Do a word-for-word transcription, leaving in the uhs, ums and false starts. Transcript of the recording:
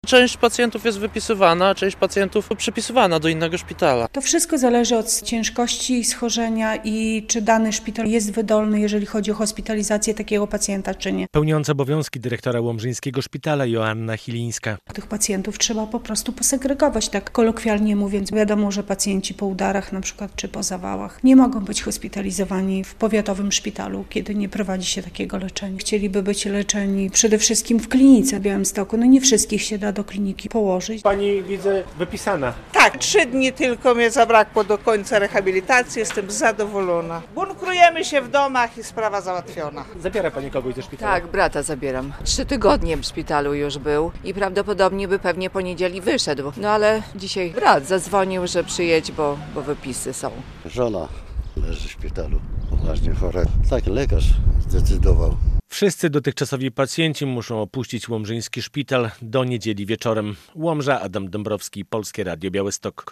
Część pacjentów jest wypisywana, a część pacjentów przepisywana do innego szpitala. To wszystko zależy od ciężkości schorzenia i czy dany szpital jest wydolny, jeżeli chodzi o hospitalizację takiego pacjenta, czy nie. Pełniąca obowiązki dyrektora Łomżyńskiego Szpitala Joanna Chilińska. Tych pacjentów trzeba po prostu posegregować, tak kolokwialnie mówiąc. Wiadomo, że pacjenci po udarach na przykład czy po zawałach nie mogą być hospitalizowani w powiatowym szpitalu, kiedy nie prowadzi się takiego leczenia. Chcieliby być leczeni przede wszystkim w klinice w Białymstoku. No nie wszystkich się da do kliniki położyć. Pani widzę wypisana. Tak, trzy dni tylko mnie zabrakło do końca rehabilitacji, jestem zadowolona. Bunkrujemy się w domach i sprawa załatwiona. Zabiera Pani kogoś ze szpitala? Tak, brata zabieram. Trzy tygodnie w szpitalu już był i prawdopodobnie by pewnie po niedzieli wyszedł. No ale dzisiaj brat zadzwonił, że przyjedź, bo, bo wypisy są. Żona leży w szpitalu, poważnie chora. Tak, lekarz zdecydował. Wszyscy dotychczasowi pacjenci muszą opuścić Łomżyński Szpital do niedzieli wieczorem. Łomża, Adam Dąbrowski, Polskie Radio Białystok.